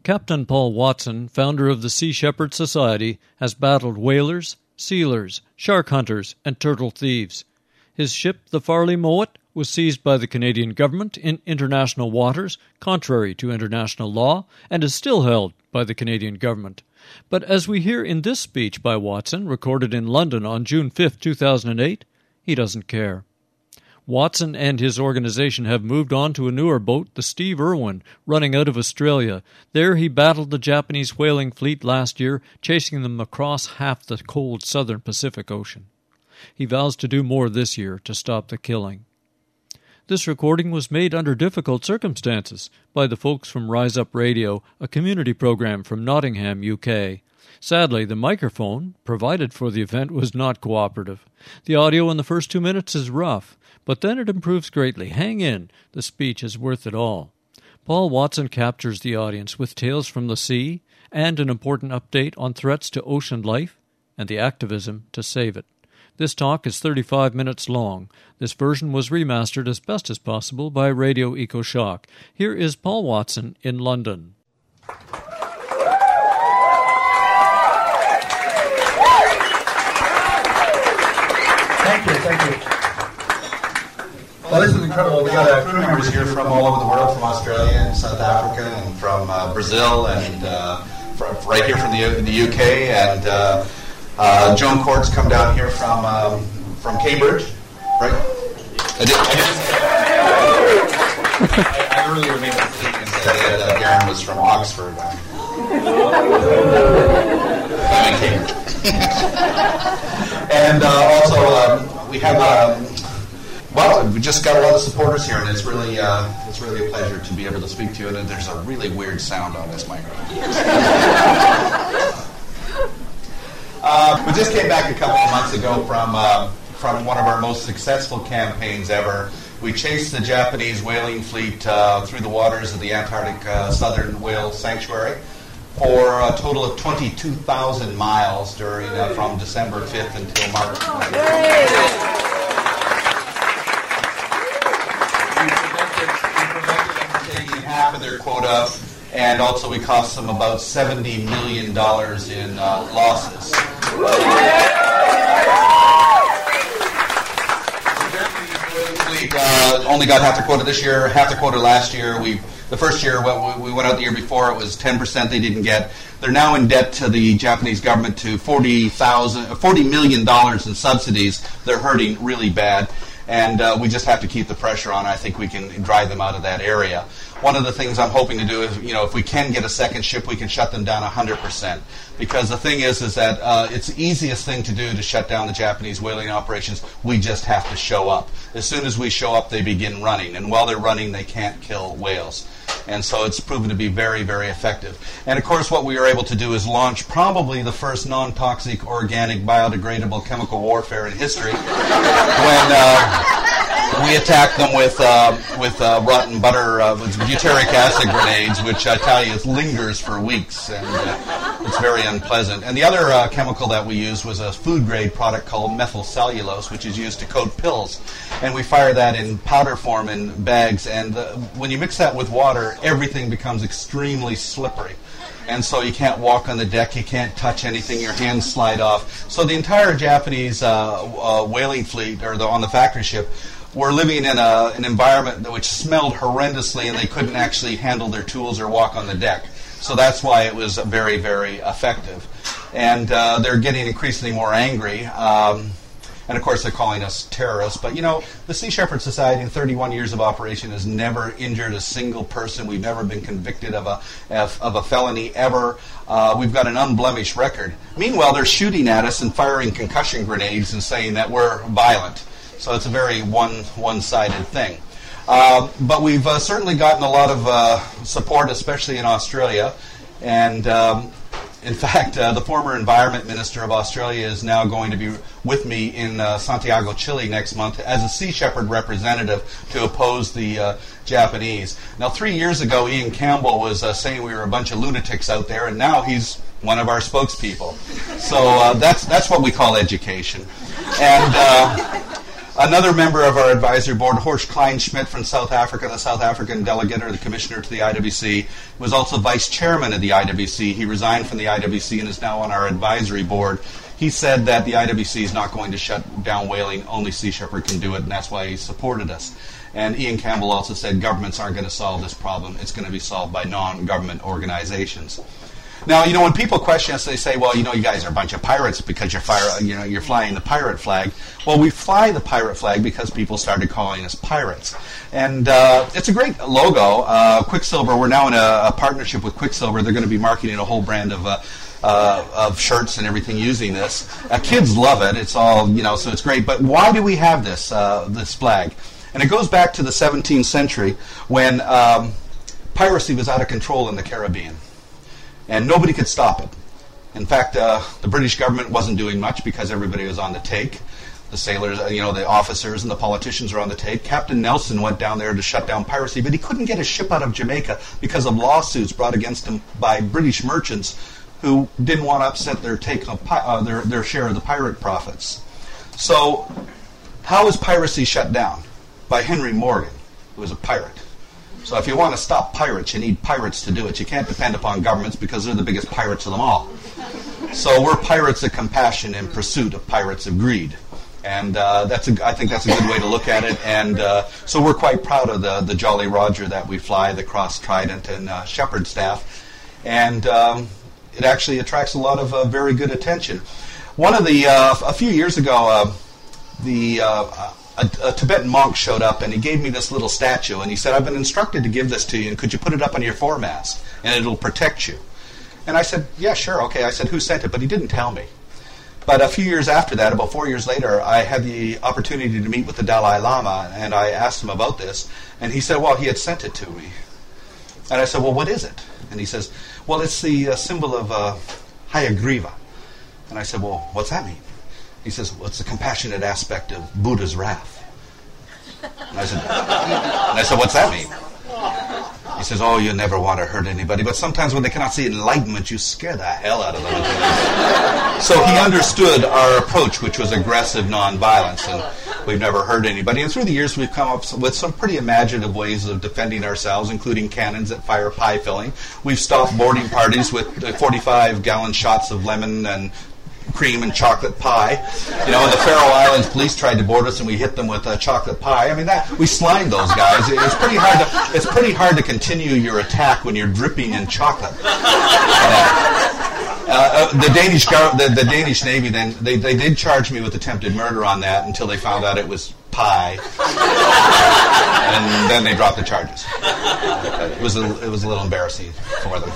Captain Paul Watson, founder of the Sea Shepherd Society, has battled whalers, sealers, shark hunters, and turtle thieves. His ship, the Farley Mowat, was seized by the Canadian government in international waters, contrary to international law, and is still held by the Canadian government. But as we hear in this speech by Watson, recorded in London on June 5, 2008, he doesn't care. Watson and his organization have moved on to a newer boat, the Steve Irwin, running out of Australia. There he battled the Japanese whaling fleet last year, chasing them across half the cold southern Pacific Ocean. He vows to do more this year to stop the killing. This recording was made under difficult circumstances by the folks from Rise Up Radio, a community program from Nottingham, UK. Sadly, the microphone provided for the event was not cooperative. The audio in the first 2 minutes is rough, but then it improves greatly. Hang in, the speech is worth it all. Paul Watson captures the audience with tales from the sea and an important update on threats to ocean life and the activism to save it. This talk is 35 minutes long. This version was remastered as best as possible by Radio EcoShock. Here is Paul Watson in London. Thank you. Well, this is incredible. We got crew members here from all over the world, from Australia and South Africa and from Brazil and right here from the UK. And Joan Court's come down here from Cambridge, right? I earlier made a mistake and said that Darren was from Oxford. I'm in Cambridge. And also, we have we just got a lot of supporters here, and it's really a pleasure to be able to speak to you. And there's a really weird sound on this microphone. We just came back a couple of months ago from one of our most successful campaigns ever. We chased the Japanese whaling fleet through the waters of the Antarctic Southern Whale Sanctuary for a total of 22,000 miles during from December 5th until March 9th. We prevented them from taking half of their quota, and also we cost them about $70 million in losses. Only got half the quota this year, half the quota last year. The first year, we went out the year before, it was 10% they didn't get. They're now in debt to the Japanese government to $40 million in subsidies. They're hurting really bad, and we just have to keep the pressure on. I think we can drive them out of that area. One of the things I'm hoping to do is, if we can get a second ship, we can shut them down 100%. Because the thing is that it's the easiest thing to do to shut down the Japanese whaling operations. We just have to show up. As soon as we show up, they begin running. And while they're running, they can't kill whales. And so it's proven to be very, very effective. And of course, what we were able to do is launch probably the first non-toxic, organic, biodegradable chemical warfare in history when we attacked them with rotten butter, with butyric acid grenades, which I tell you, it lingers for weeks, and it's very unpleasant. And the other chemical that we used was a food-grade product called methyl cellulose, which is used to coat pills. And we fire that in powder form in bags, and when you mix that with water, everything becomes extremely slippery. And so you can't walk on the deck, you can't touch anything, your hands slide off. So the entire Japanese whaling fleet, on the factory ship, were living in an environment which smelled horrendously, and they couldn't actually handle their tools or walk on the deck. So that's why it was very, very effective. And they're getting increasingly more angry. And of course, they're calling us terrorists. But the Sea Shepherd Society in 31 years of operation has never injured a single person. We've never been convicted of a felony ever. We've got an unblemished record. Meanwhile, they're shooting at us and firing concussion grenades and saying that we're violent. So it's a very one-sided thing. But we've certainly gotten a lot of support, especially in Australia. And in fact, the former Environment Minister of Australia is now going to be with me in Santiago, Chile next month as a Sea Shepherd representative to oppose the Japanese. Now, 3 years ago, Ian Campbell was saying we were a bunch of lunatics out there, and now he's one of our spokespeople. So that's what we call education. And Another member of our advisory board, Horst Kleinschmidt from South Africa, the South African delegate or the commissioner to the IWC, was also vice chairman of the IWC. He resigned from the IWC and is now on our advisory board. He said that the IWC is not going to shut down whaling, only Sea Shepherd can do it, and that's why he supported us. And Ian Campbell also said governments aren't going to solve this problem. It's going to be solved by non-government organizations. Now, when people question us, they say, well, you guys are a bunch of pirates because you're flying the pirate flag. Well, we fly the pirate flag because people started calling us pirates. And it's a great logo. Quicksilver, we're now in a partnership with Quicksilver. They're going to be marketing a whole brand of shirts and everything using this. Kids love it. It's all, so it's great. But why do we have this flag? And it goes back to the 17th century when piracy was out of control in the Caribbean. And nobody could stop it. In fact, the British government wasn't doing much because everybody was on the take. The sailors, the officers and the politicians were on the take. Captain Nelson went down there to shut down piracy, but he couldn't get a ship out of Jamaica because of lawsuits brought against him by British merchants who didn't want to upset their take on their share of the pirate profits. So, how is piracy shut down? By Henry Morgan, who was a pirate. So if you want to stop pirates, you need pirates to do it. You can't depend upon governments because they're the biggest pirates of them all. So we're pirates of compassion in pursuit of pirates of greed. And I think that's a good way to look at it. And so we're quite proud of the Jolly Roger that we fly, the Cross Trident and Shepherd staff. And it actually attracts a lot of very good attention. One of the, a few years ago, a Tibetan monk showed up and he gave me this little statue and he said, I've been instructed to give this to you and could you put it up on your foremast and it'll protect you. And I said, yeah, sure, okay. I said, who sent it? But he didn't tell me. But a few years after that, about 4 years later, I had the opportunity to meet with the Dalai Lama and I asked him about this and he said, well, he had sent it to me. And I said, well, what is it? And he says, well, it's the symbol of Hayagriva. And I said, well, what's that mean? He says, well, it's the compassionate aspect of Buddha's wrath. And I said, what's that mean? He says, oh, you never want to hurt anybody, but sometimes when they cannot see enlightenment, you scare the hell out of them. So he understood our approach, which was aggressive nonviolence, and we've never hurt anybody. And through the years, we've come up with some pretty imaginative ways of defending ourselves, including cannons that fire pie filling. We've stopped boarding parties with 45-gallon shots of lemon and cream and chocolate pie. In the Faroe Islands, police tried to board us, and we hit them with chocolate pie. I mean, we slimed those guys. It's pretty hard to continue your attack when you're dripping in chocolate. The Danish Navy then they did charge me with attempted murder on that until they found out it was pie, and then they dropped the charges. It was a little embarrassing for them.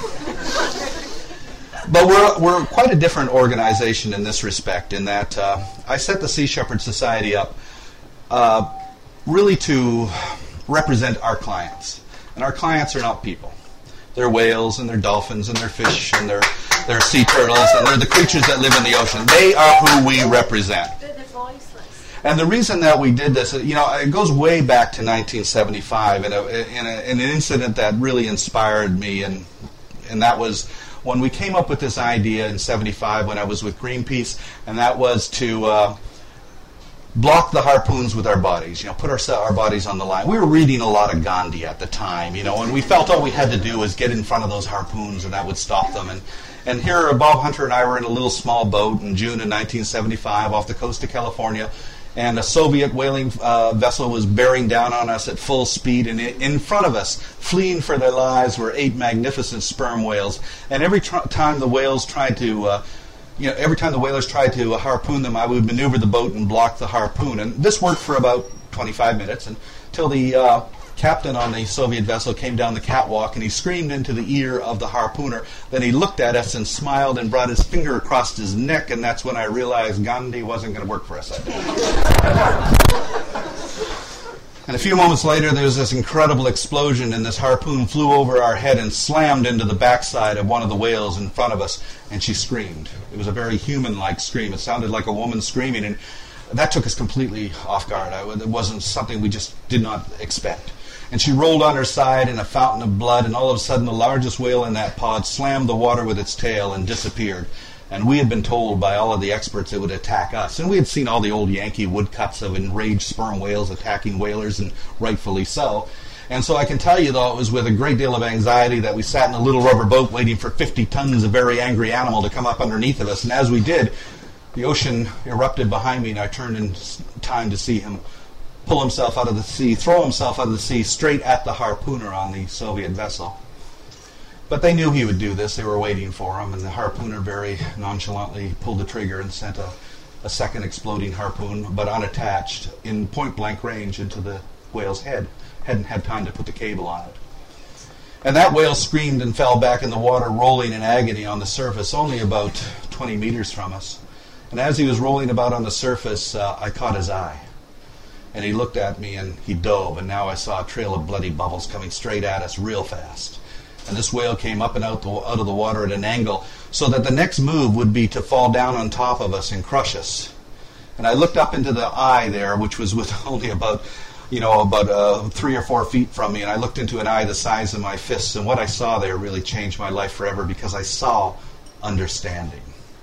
But we're quite a different organization in this respect, in that I set the Sea Shepherd Society up really to represent our clients. And our clients are not people. They're whales, and they're dolphins, and they're fish, and they're sea turtles, and they're the creatures that live in the ocean. They are who we represent. They're voiceless. And the reason that we did this, it goes way back to 1975, in an incident that really inspired me, and that was when we came up with this idea in 75 when I was with Greenpeace, and that was to block the harpoons with our bodies, put our bodies on the line. We were reading a lot of Gandhi at the time, and we felt all we had to do was get in front of those harpoons and that would stop them. And here Bob Hunter and I were in a little small boat in June of 1975 off the coast of California, and a Soviet whaling vessel was bearing down on us at full speed, and in front of us, fleeing for their lives, were 8 magnificent sperm whales. And every time the whales tried to, every time the whalers tried to harpoon them, I would maneuver the boat and block the harpoon. And this worked for about 25 minutes until the captain on the Soviet vessel came down the catwalk and he screamed into the ear of the harpooner. Then he looked at us and smiled and brought his finger across his neck, and that's when I realized Gandhi wasn't going to work for us that day. And a few moments later, there was this incredible explosion, and this harpoon flew over our head and slammed into the backside of one of the whales in front of us, and she screamed. It was a very human-like scream. It sounded like a woman screaming, and that took us completely off guard. It wasn't something we just did not expect. And she rolled on her side in a fountain of blood, and all of a sudden the largest whale in that pod slammed the water with its tail and disappeared. And we had been told by all of the experts it would attack us. And we had seen all the old Yankee woodcuts of enraged sperm whales attacking whalers, and rightfully so. And so I can tell you, though, it was with a great deal of anxiety that we sat in a little rubber boat waiting for 50 tons of very angry animal to come up underneath of us. And as we did, the ocean erupted behind me, and I turned in time to see him pull himself out of the sea, throw himself out of the sea straight at the harpooner on the Soviet vessel. But they knew he would do this. They were waiting for him, and the harpooner very nonchalantly pulled the trigger and sent a second exploding harpoon, but unattached, in point-blank range into the whale's head. Hadn't had time to put the cable on it. And that whale screamed and fell back in the water, rolling in agony on the surface, only about 20 meters from us. And as he was rolling about on the surface, I caught his eye. And he looked at me and he dove, and now I saw a trail of bloody bubbles coming straight at us real fast. And this whale came up and out of the water at an angle, so that the next move would be to fall down on top of us and crush us. And I looked up into the eye there, which was with only about 3 or 4 feet from me, and I looked into an eye the size of my fists, and what I saw there really changed my life forever, because I saw understanding.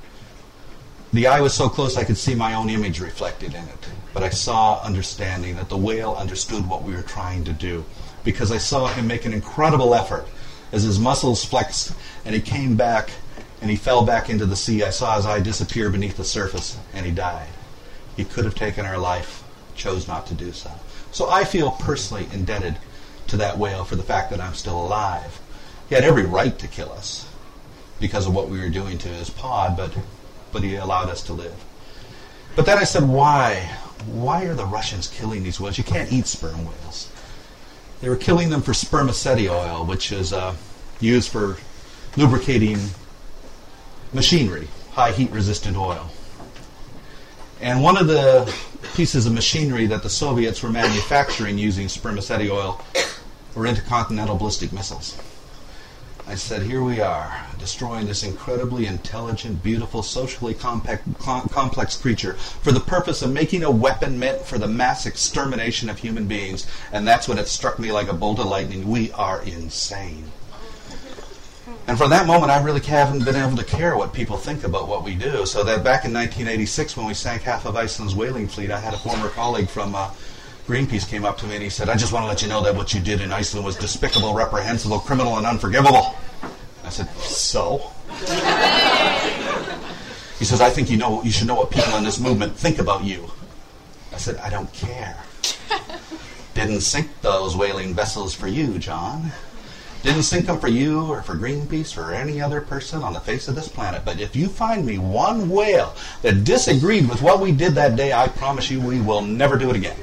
The eye was so close I could see my own image reflected in it, but I saw understanding, that the whale understood what we were trying to do, because I saw him make an incredible effort as his muscles flexed, and he came back, and he fell back into the sea. I saw his eye disappear beneath the surface, and he died. He could have taken our life, chose not to do so. So I feel personally indebted to that whale for the fact that I'm still alive. He had every right to kill us because of what we were doing to his pod, but he allowed us to live. But then I said, why? Why are the Russians killing these whales? You can't eat sperm whales. They were killing them for spermaceti oil, which is used for lubricating machinery, high heat resistant oil. And one of the pieces of machinery that the Soviets were manufacturing using spermaceti oil were intercontinental ballistic missiles. I said, here we are, destroying this incredibly intelligent, beautiful, socially complex creature for the purpose of making a weapon meant for the mass extermination of human beings. And that's when it struck me like a bolt of lightning. We are insane. And from that moment, I really haven't been able to care what people think about what we do. So that back in 1986, when we sank half of Iceland's whaling fleet, I had a former colleague from Greenpeace came up to me and he said, I just want to let you know that what you did in Iceland was despicable, reprehensible, criminal, and unforgivable. I said, so? He says, I think you should know what people in this movement think about you. I said, I don't care. Didn't sink those whaling vessels for you, John. Didn't sink them for you or for Greenpeace or any other person on the face of this planet. But if you find me one whale that disagreed with what we did that day, I promise you we will never do it again.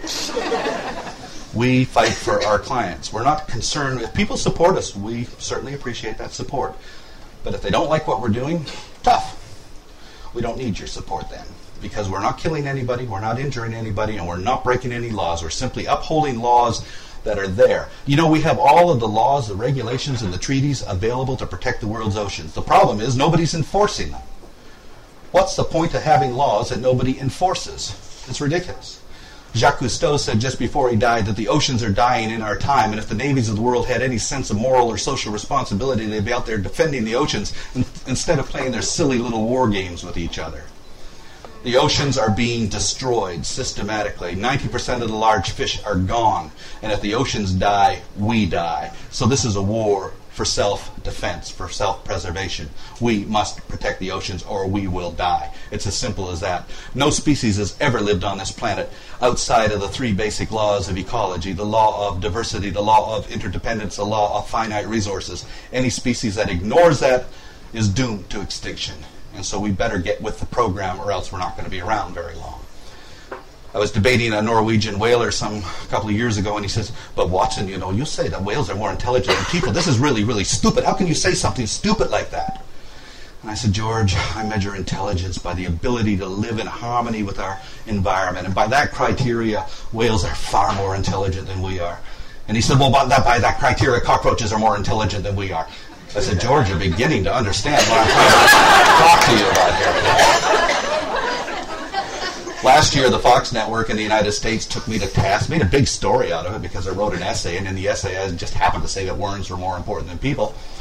We fight for our clients. We're not concerned. If people support us, we certainly appreciate that support. But if they don't like what we're doing, tough. We don't need your support then. Because we're not killing anybody, we're not injuring anybody, and we're not breaking any laws. We're simply upholding laws that are there. You know, we have all of the laws, the regulations, and the treaties available to protect the world's oceans. The problem is nobody's enforcing them. What's the point of having laws that nobody enforces? It's ridiculous. Jacques Cousteau said just before he died that the oceans are dying in our time, and if the navies of the world had any sense of moral or social responsibility, they'd be out there defending the oceans instead of playing their silly little war games with each other. The oceans are being destroyed systematically. 90% of the large fish are gone. And if the oceans die, we die. So this is a war for self-defense, for self-preservation. We must protect the oceans or we will die. It's as simple as that. No species has ever lived on this planet outside of the 3 basic laws of ecology, the law of diversity, the law of interdependence, the law of finite resources. Any species that ignores that is doomed to extinction. And so we better get with the program or else we're not going to be around very long. I was debating a Norwegian whaler a couple of years ago, and he says, but Watson, you say that whales are more intelligent than people. This is really, really stupid. How can you say something stupid like that? And I said, George, I measure intelligence by the ability to live in harmony with our environment. And by that criteria, whales are far more intelligent than we are. And he said, well, by that criteria, cockroaches are more intelligent than we are. I said, George, you're beginning to understand what I'm trying to talk to you about here. Last year, the Fox network in the United States took me to task, made a big story out of it because I wrote an essay, and in the essay I just happened to say that worms were more important than people.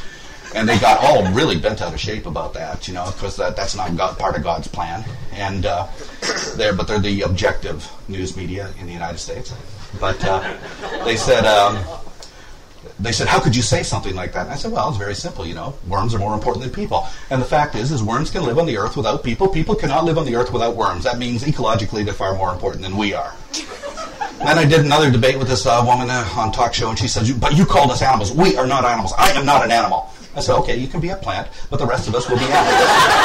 And they got all really bent out of shape about that, because that's not part of God's plan. And they're the objective news media in the United States. But they said, how could you say something like that? And I said, well, it's very simple, worms are more important than people. And the fact is worms can live on the earth without people. People cannot live on the earth without worms. That means ecologically they're far more important than we are. Then I did another debate with this woman on talk show, and she said, but you called us animals. We are not animals. I am not an animal. I said, okay, you can be a plant, but the rest of us will be animals.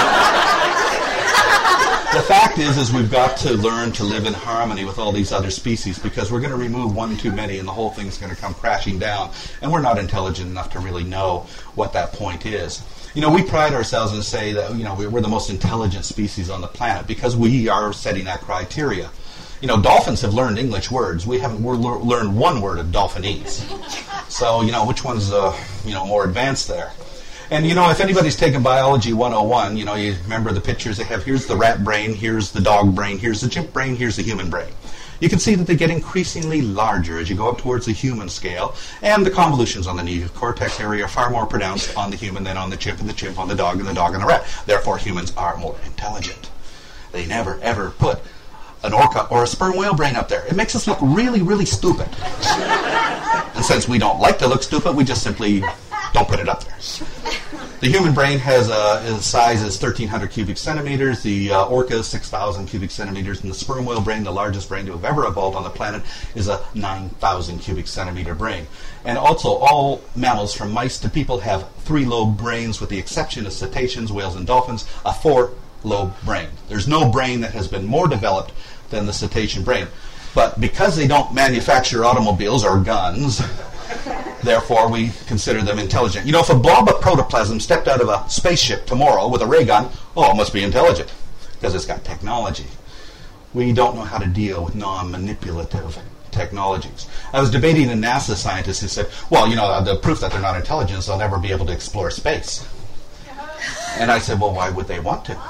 The fact is we've got to learn to live in harmony with all these other species, because we're going to remove one too many and the whole thing's going to come crashing down, and we're not intelligent enough to really know what that point is. We pride ourselves and say that we're the most intelligent species on the planet because we are setting that criteria. Dolphins have learned English words. We haven't learned one word of Dolphinese. So, which one's, more advanced there? And, if anybody's taken Biology 101, you remember the pictures they have. Here's the rat brain, here's the dog brain, here's the chimp brain, here's the human brain. You can see that they get increasingly larger as you go up towards the human scale, and the convolutions on the neocortex area are far more pronounced on the human than on the chimp, and the chimp on the dog, and the dog on the rat. Therefore, humans are more intelligent. They never, ever put an orca or a sperm whale brain up there. It makes us look really, really stupid. And since we don't like to look stupid, we just simply don't put it up there. The human brain has its size is 1,300 cubic centimeters. The orca is 6,000 cubic centimeters. And the sperm whale brain, the largest brain to have ever evolved on the planet, is a 9,000 cubic centimeter brain. And also, all mammals from mice to people have 3-lobe brains, with the exception of cetaceans, whales, and dolphins, a 4-lobe brain. There's no brain that has been more developed than the cetacean brain. But because they don't manufacture automobiles or guns, therefore we consider them intelligent. If a blob of protoplasm stepped out of a spaceship tomorrow with a ray gun, it must be intelligent, because it's got technology. We don't know how to deal with non-manipulative technologies. I was debating a NASA scientist who said, the proof that they're not intelligent is they'll never be able to explore space. And I said, well, why would they want to?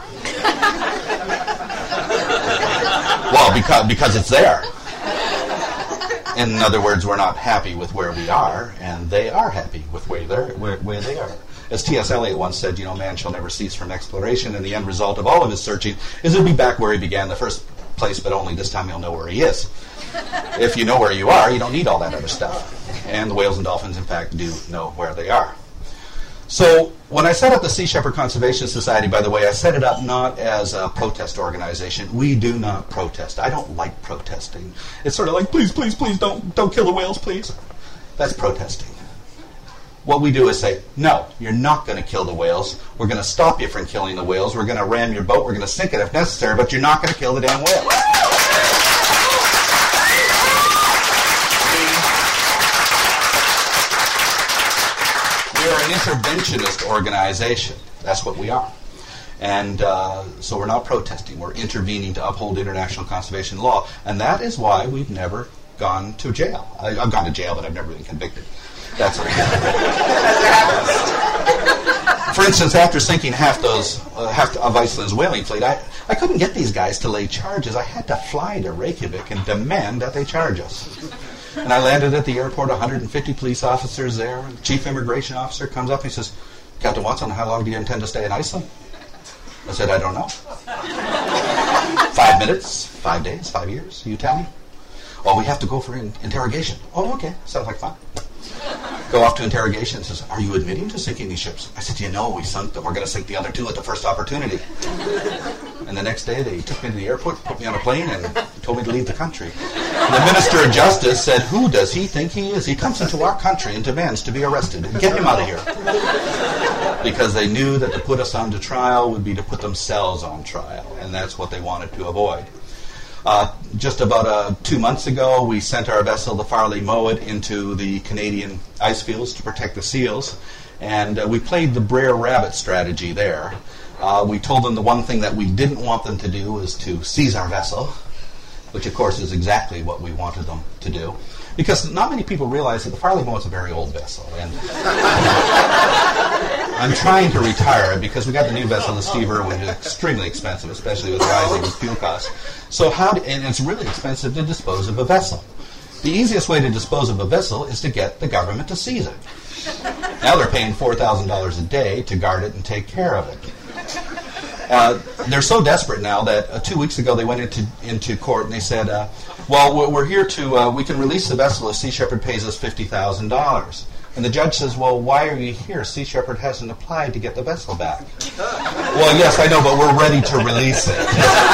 Well, because it's there. In other words, we're not happy with where we are, and they are happy with where they are. As T.S. Eliot once said, man shall never cease from exploration, and the end result of all of his searching is he'll be back where he began in the first place, but only this time he'll know where he is. If you know where you are, you don't need all that other stuff. And the whales and dolphins, in fact, do know where they are. So when I set up the Sea Shepherd Conservation Society, by the way, I set it up not as a protest organization. We do not protest. I don't like protesting. It's sort of like, please, please, please, don't kill the whales, please. That's protesting. What we do is say, no, you're not going to kill the whales. We're going to stop you from killing the whales. We're going to ram your boat. We're going to sink it if necessary, but you're not going to kill the damn whale. We are an interventionist organization. That's what we are. And so we're not protesting. We're intervening to uphold international conservation law. And that is why we've never gone to jail. I've gone to jail, but I've never been convicted. That's it. For instance, after sinking half of Iceland's whaling fleet, I couldn't get these guys to lay charges. I had to fly to Reykjavik and demand that they charge us. And I landed at the airport, 150 police officers there. And the chief immigration officer comes up and he says, Captain Watson, how long do you intend to stay in Iceland? I said, I don't know. 5 minutes, 5 days, 5 years, you tell me. Oh, we have to go for interrogation. Oh, okay, sounds like fun. Go off to interrogation and says, are you admitting to sinking these ships? I said, we sunk them. We're going to sink the other two at the first opportunity. And the next day they took me to the airport, put me on a plane, and told me to leave the country. And the Minister of Justice said, who does he think he is? He comes into our country and demands to be arrested. Get him out of here. Because they knew that to put us on to trial would be to put themselves on trial, and that's what they wanted to avoid. Just about 2 months ago, we sent our vessel, the Farley Mowat, into the Canadian ice fields to protect the seals, and we played the Brer Rabbit strategy there. We told them the one thing that we didn't want them to do was to seize our vessel, which of course is exactly what we wanted them to do, because not many people realize that the Farley Mowat's a very old vessel, and I'm trying to retire it because we got the new vessel, the Steve Irwin, which is extremely expensive, especially with rising fuel costs. So and it's really expensive to dispose of a vessel. The easiest way to dispose of a vessel is to get the government to seize it. Now they're paying $4,000 a day to guard it and take care of it. They're so desperate now that 2 weeks ago they went into court and they said, well, we're here to, we can release the vessel if Sea Shepherd pays us $50,000. And the judge says, well, why are you here? Sea Shepherd hasn't applied to get the vessel back. Well, yes, I know, but we're ready to release it.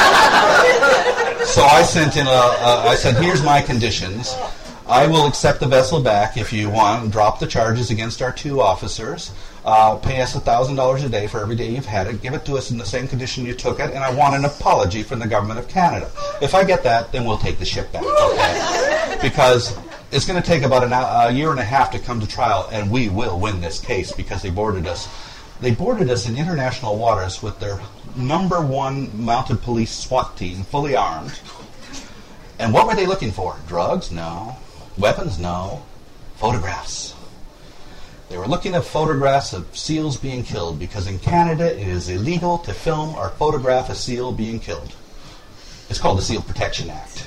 So I sent in I said, here's my conditions. I will accept the vessel back if you want, drop the charges against our 2 officers, pay us $1,000 a day for every day you've had it, give it to us in the same condition you took it, and I want an apology from the government of Canada. If I get that, then we'll take the ship back, okay? Because it's going to take about a year and a half to come to trial, and we will win this case because they boarded us. They boarded us in international waters with their #1 mounted police SWAT team, fully armed. And what were they looking for? Drugs? No. Weapons? No. Photographs. They were looking at photographs of seals being killed because in Canada it is illegal to film or photograph a seal being killed. It's called the Seal Protection Act.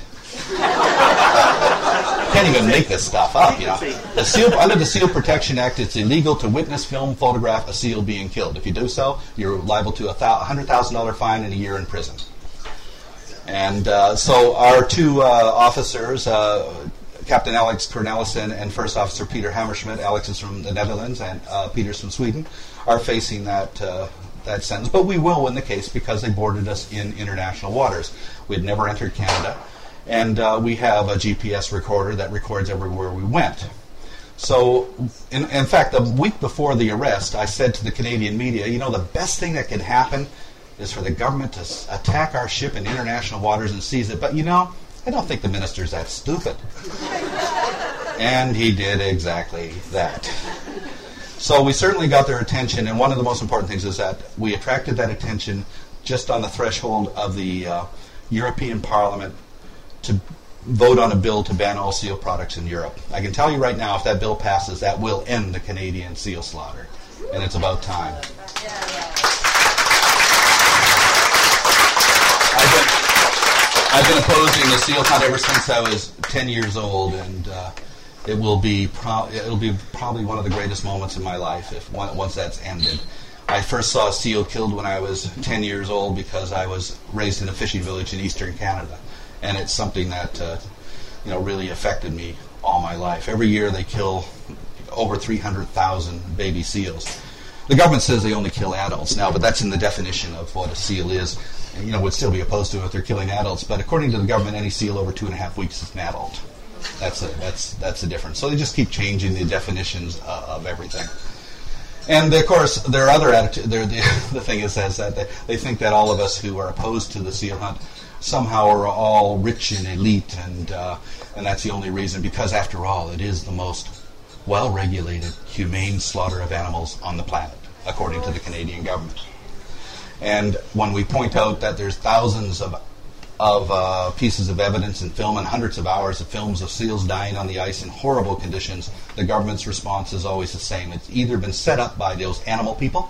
Can't even make this stuff up, you know. Under the Seal Protection Act, it's illegal to witness, film, photograph a seal being killed. If you do so, you're liable to a $100,000 fine and a year in prison. And so our 2 officers, Captain Alex Cornelissen and First Officer Peter Hammerschmidt, Alex is from the Netherlands and Peter's from Sweden, are facing that sentence. But we will win the case because they boarded us in international waters. We had never entered Canada. And we have a GPS recorder that records everywhere we went. So, in fact, the week before the arrest, I said to the Canadian media, you know, the best thing that can happen is for the government to attack our ship in international waters and seize it. But, you know, I don't think the minister's that stupid. And he did exactly that. So we certainly got their attention, and one of the most important things is that we attracted that attention just on the threshold of the European Parliament to vote on a bill to ban all seal products in Europe. I can tell you right now, if that bill passes, that will end the Canadian seal slaughter. And it's about time. I've been opposing the seal hunt ever since I was 10 years old, and it will be probably one of the greatest moments in my life once that's ended. I first saw a seal killed when I was 10 years old because I was raised in a fishing village in eastern Canada, and it's something that really affected me all my life. Every year they kill over 300,000 baby seals. The government says they only kill adults now, but that's in the definition of what a seal is. And, would still be opposed to it if they're killing adults. But according to the government, any seal over 2.5 weeks is an adult. That's the difference. So they just keep changing the definitions of everything. And of course, their other attitude, the thing is that they think that all of us who are opposed to the seal hunt somehow are all rich and elite, and that's the only reason. Because after all, it is the most well-regulated, humane slaughter of animals on the planet, according to the Canadian government. And when we point out that there's thousands of pieces of evidence and film and hundreds of hours of films of seals dying on the ice in horrible conditions, the government's response is always the same. It's either been set up by those animal people,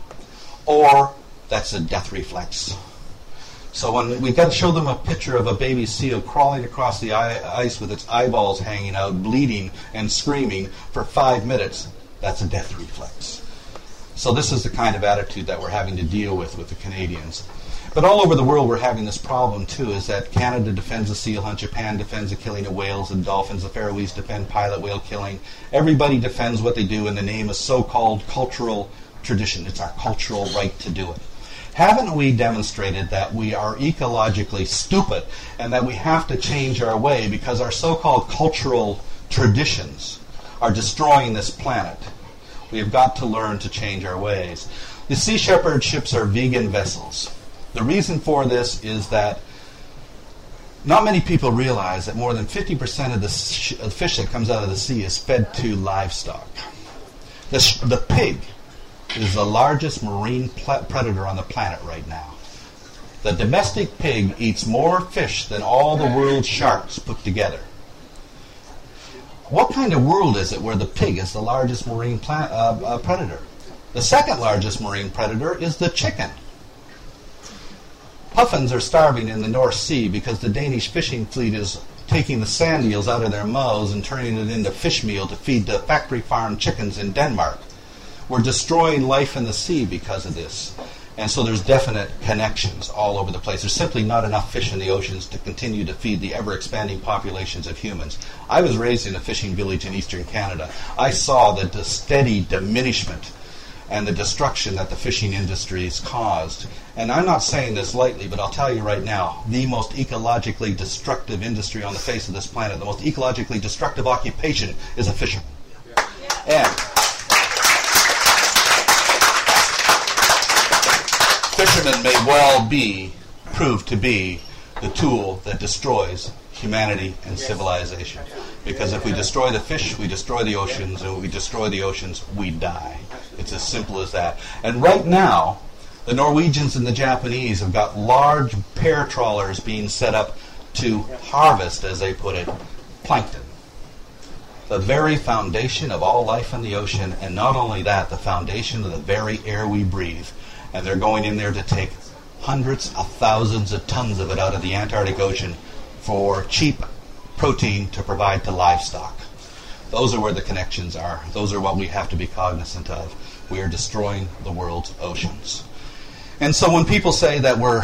or that's a death reflex. So when we've got to show them a picture of a baby seal crawling across the ice with its eyeballs hanging out, bleeding and screaming for 5 minutes, that's a death reflex. So this is the kind of attitude that we're having to deal with the Canadians. But all over the world we're having this problem too, is that Canada defends the seal hunt, Japan defends the killing of whales and dolphins, the Faroese defend pilot whale killing. Everybody defends what they do in the name of so-called cultural tradition. It's our cultural right to do it. Haven't we demonstrated that we are ecologically stupid and that we have to change our way because our so-called cultural traditions are destroying this planet? We have got to learn to change our ways. The Sea Shepherd ships are vegan vessels. The reason for this is that not many people realize that more than 50% of the fish that comes out of the sea is fed to livestock. The pig is the largest marine predator on the planet right now. The domestic pig eats more fish than all the world's sharks put together. What kind of world is it where the pig is the largest marine predator? The second largest marine predator is the chicken. Puffins are starving in the North Sea because the Danish fishing fleet is taking the sand eels out of their mouths and turning it into fish meal to feed the factory farm chickens in Denmark. We're destroying life in the sea because of this. And so there's definite connections all over the place. There's simply not enough fish in the oceans to continue to feed the ever-expanding populations of humans. I was raised in a fishing village in eastern Canada. I saw the steady diminishment and the destruction that the fishing industry has caused. And I'm not saying this lightly, but I'll tell you right now, the most ecologically destructive industry on the face of this planet, the most ecologically destructive occupation is a fisherman. And fishermen may well prove to be the tool that destroys humanity and civilization. Because if we destroy the fish, we destroy the oceans, and if we destroy the oceans, we die. It's as simple as that. And right now, the Norwegians and the Japanese have got large pair trawlers being set up to harvest, as they put it, plankton. The very foundation of all life in the ocean, and not only that, the foundation of the very air we breathe. And they're going in there to take hundreds of thousands of tons of it out of the Antarctic Ocean for cheap protein to provide to livestock. Those are where the connections are. Those are what we have to be cognizant of. We are destroying the world's oceans. And so when people say that we're,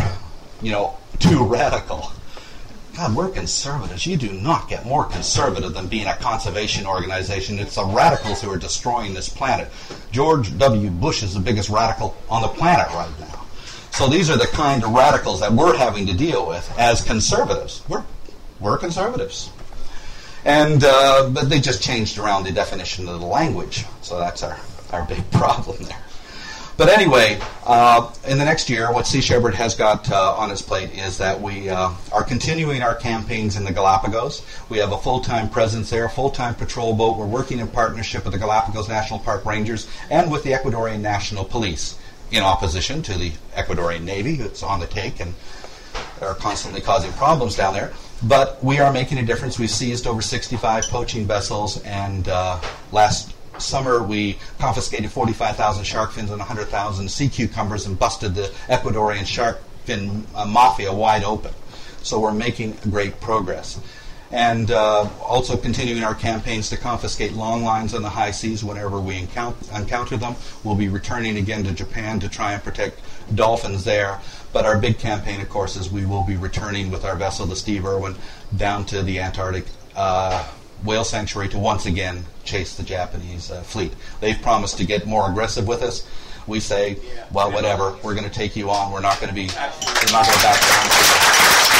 too radical, God, we're conservatives. You do not get more conservative than being a conservation organization. It's the radicals who are destroying this planet. George W. Bush is the biggest radical on the planet right now. So these are the kind of radicals that we're having to deal with as conservatives. We're conservatives. And but they just changed around the definition of the language. So that's our big problem there. But anyway, in the next year, what Sea Shepherd has got on its plate is that we are continuing our campaigns in the Galapagos. We have a full-time presence there, a full-time patrol boat. We're working in partnership with the Galapagos National Park Rangers and with the Ecuadorian National Police, in opposition to the Ecuadorian Navy, that's on the take and are constantly causing problems down there. But we are making a difference. We've seized over 65 poaching vessels, and last summer we confiscated 45,000 shark fins and 100,000 sea cucumbers and busted the Ecuadorian shark fin mafia wide open. So we're making great progress. And also continuing our campaigns to confiscate long lines on the high seas whenever we encounter them. We'll be returning again to Japan to try and protect dolphins there. But our big campaign, of course, is we will be returning with our vessel, the Steve Irwin, down to the Antarctic whale sanctuary to once again chase the Japanese fleet. They've promised to get more aggressive with us. We say, well, whatever, we're going to take you on. We're not going to back down.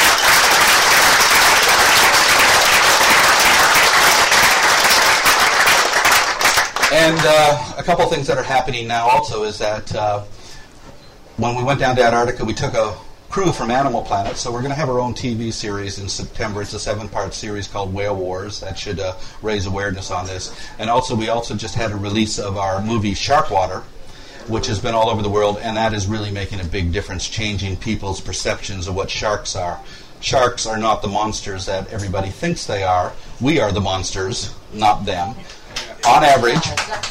And a couple of things that are happening now also is that when we went down to Antarctica, we took a crew from Animal Planet, so we're going to have our own TV series in September. It's a 7-part series called Whale Wars. That should raise awareness on this. And also, we also just had a release of our movie Sharkwater, which has been all over the world, and that is really making a big difference, changing people's perceptions of what sharks are. Sharks are not the monsters that everybody thinks they are. We are the monsters, not them. On average,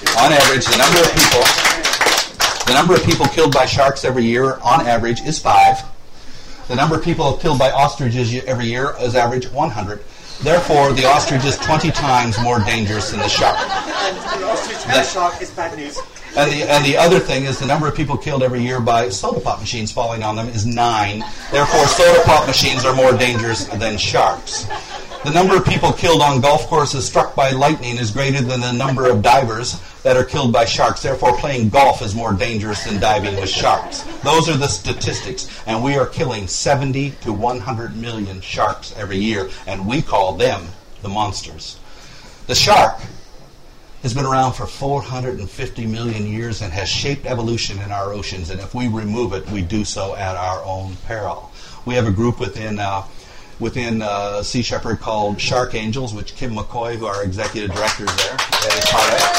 the number of people killed by sharks every year, on average, is 5. The number of people killed by ostriches every year is average 100. Therefore, the ostrich is 20 times more dangerous than the shark. The ostrich and the shark is bad news. And the other thing is the number of people killed every year by soda pop machines falling on them is 9. Therefore, soda pop machines are more dangerous than sharks. The number of people killed on golf courses struck by lightning is greater than the number of divers that are killed by sharks. Therefore, playing golf is more dangerous than diving with sharks. Those are the statistics. And we are killing 70 to 100 million sharks every year, and we call them the monsters. The shark has been around for 450 million years and has shaped evolution in our oceans, and if we remove it, we do so at our own peril. We have a group within Sea Shepherd called Shark Angels, which Kim McCoy, who our executive director is there, is part of.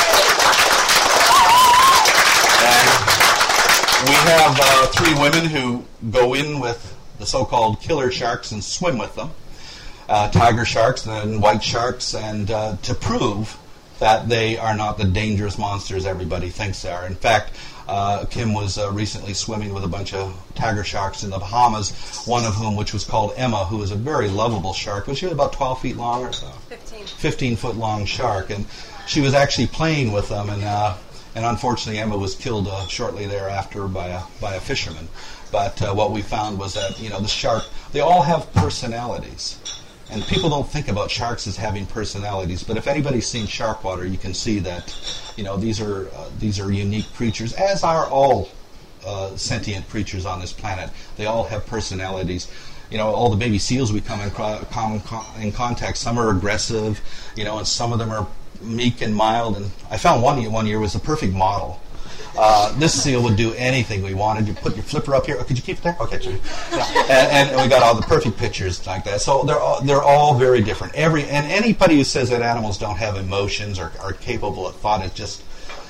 And we have 3 women who go in with the so-called killer sharks and swim with them, tiger sharks and white sharks, and to prove that they are not the dangerous monsters everybody thinks they are. In fact, Kim was recently swimming with a bunch of tiger sharks in the Bahamas, one of whom, which was called Emma, who is a very lovable shark. Was she about 12 feet long or so? 15 foot long shark. And she was actually playing with them, and And unfortunately, Emma was killed shortly thereafter by a fisherman. But what we found was that, the shark, they all have personalities. And people don't think about sharks as having personalities. But if anybody's seen shark water, you can see that, these are unique creatures, as are all sentient creatures on this planet. They all have personalities. All the baby seals we come in contact, some are aggressive, and some of them are meek and mild. And I found one year was a perfect model. This seal would do anything we wanted. You put your flipper up here. Oh, could you keep it there? Okay, sure. Yeah. And we got all the perfect pictures like that. So they're all very different. And anybody who says that animals don't have emotions or are capable of thought is just,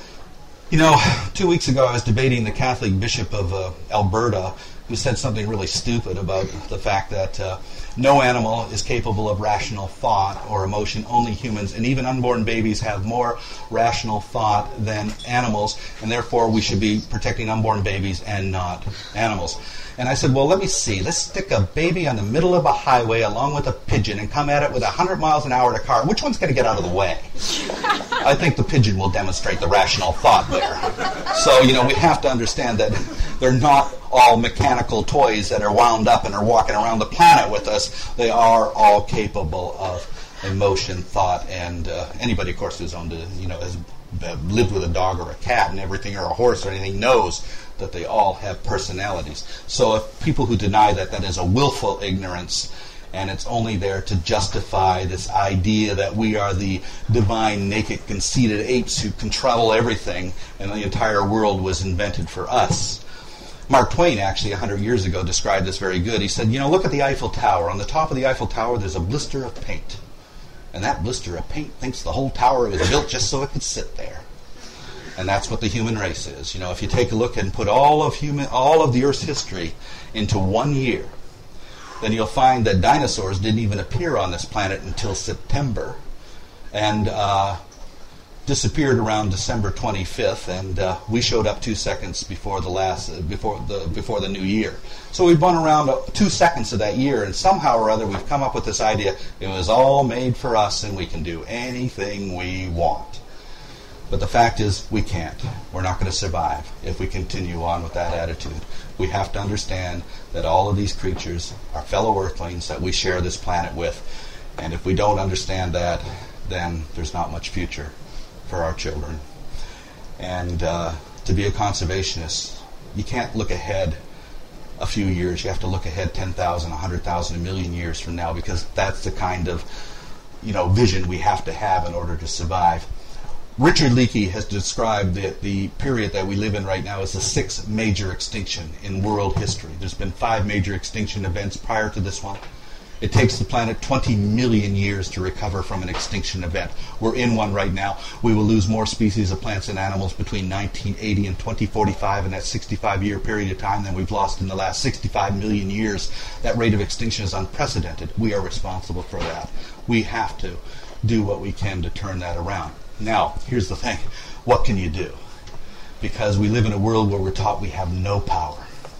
2 weeks ago I was debating the Catholic Bishop of Alberta, who said something really stupid about the fact that no animal is capable of rational thought or emotion, only humans, and even unborn babies have more rational thought than animals, and therefore we should be protecting unborn babies and not animals. And I said, well, let me see. Let's stick a baby on the middle of a highway along with a pigeon and come at it with 100 miles an hour in a car. Which one's going to get out of the way? I think the pigeon will demonstrate the rational thought there. So, we have to understand that they're not all mechanical toys that are wound up and are walking around the planet with us. They are all capable of emotion, thought, and anybody, of course, who's owned has lived with a dog or a cat and everything, or a horse or anything, knows that they all have personalities. So if people who deny that is a willful ignorance, and it's only there to justify this idea that we are the divine, naked, conceited apes who control everything, and the entire world was invented for us. Mark Twain, actually, 100 years ago, described this very good. He said, look at the Eiffel Tower. On the top of the Eiffel Tower, there's a blister of paint. And that blister of paint thinks the whole tower was built just so it could sit there. And that's what the human race is. If you take a look and put all of the Earth's history into 1 year, then you'll find that dinosaurs didn't even appear on this planet until September, and disappeared around December 25th, and we showed up 2 seconds before the new year. So we've run around 2 seconds of that year, and somehow or other we've come up with this idea it was all made for us and we can do anything we want. But the fact is, we can't. We're not going to survive if we continue on with that attitude. We have to understand that all of these creatures are fellow Earthlings that we share this planet with. And if we don't understand that, then there's not much future for our children. And to be a conservationist, you can't look ahead a few years. You have to look ahead 10,000, 100,000, a million years from now, because that's the kind of vision we have to have in order to survive. Richard Leakey has described the period that we live in right now as the sixth major extinction in world history. There's been 5 major extinction events prior to this one. It takes the planet 20 million years to recover from an extinction event. We're in one right now. We will lose more species of plants and animals between 1980 and 2045 in that 65-year period of time than we've lost in the last 65 million years. That rate of extinction is unprecedented. We are responsible for that. We have to do what we can to turn that around. Now, here's the thing. What can you do? Because we live in a world where we're taught we have no power.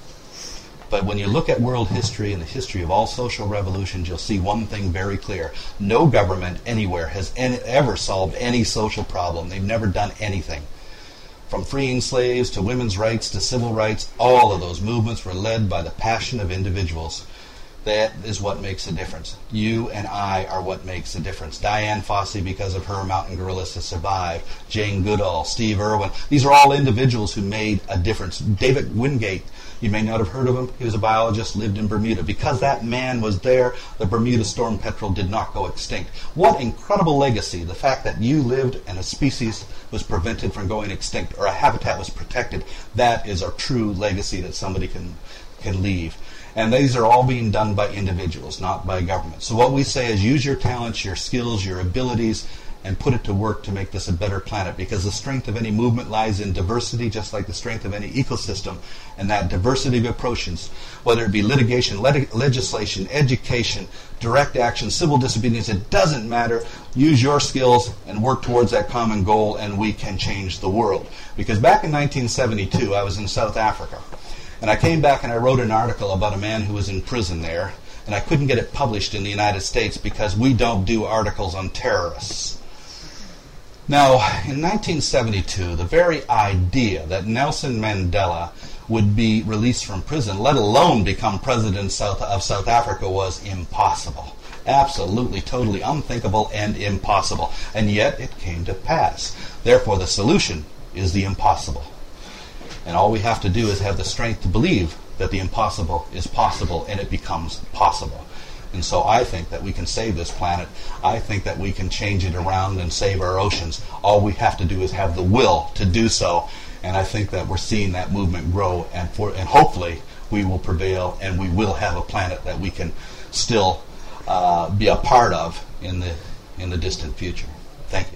But when you look at world history and the history of all social revolutions, you'll see one thing very clear. No government anywhere has ever solved any social problem. They've never done anything. From freeing slaves to women's rights to civil rights, all of those movements were led by the passion of individuals. That is what makes a difference. You and I are what makes a difference. Diane Fossey, because of her mountain gorillas to survive. Jane Goodall, Steve Irwin. These are all individuals who made a difference. David Wingate, you may not have heard of him. He was a biologist, lived in Bermuda. Because that man was there, the Bermuda storm petrel did not go extinct. What incredible legacy. The fact that you lived and a species was prevented from going extinct, or a habitat was protected. That is a true legacy that somebody can leave. And these are all being done by individuals, not by government. So what we say is use your talents, your skills, your abilities, and put it to work to make this a better planet, because the strength of any movement lies in diversity, just like the strength of any ecosystem. And that diversity of approaches, whether it be litigation, legislation, education, direct action, civil disobedience, it doesn't matter. Use your skills and work towards that common goal, and we can change the world. Because back in 1972, I was in South Africa. And I came back and I wrote an article about a man who was in prison there, and I couldn't get it published in the United States because we don't do articles on terrorists. Now, in 1972, the very idea that Nelson Mandela would be released from prison, let alone become president of South Africa, was impossible. Absolutely, totally unthinkable and impossible. And yet it came to pass. Therefore, the solution is the impossible. And all we have to do is have the strength to believe that the impossible is possible, and it becomes possible. And so I think that we can save this planet. I think that we can change it around and save our oceans. All we have to do is have the will to do so. And I think that we're seeing that movement grow, and hopefully we will prevail, and we will have a planet that we can still be a part of in the distant future. Thank you.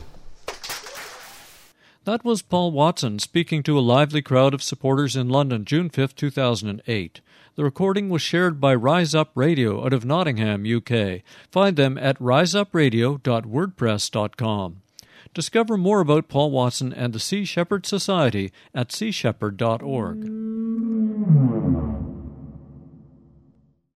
That was Paul Watson speaking to a lively crowd of supporters in London, June 5, 2008. The recording was shared by Rise Up Radio out of Nottingham, UK. Find them at riseupradio.wordpress.com. Discover more about Paul Watson and the Sea Shepherd Society at seashepherd.org.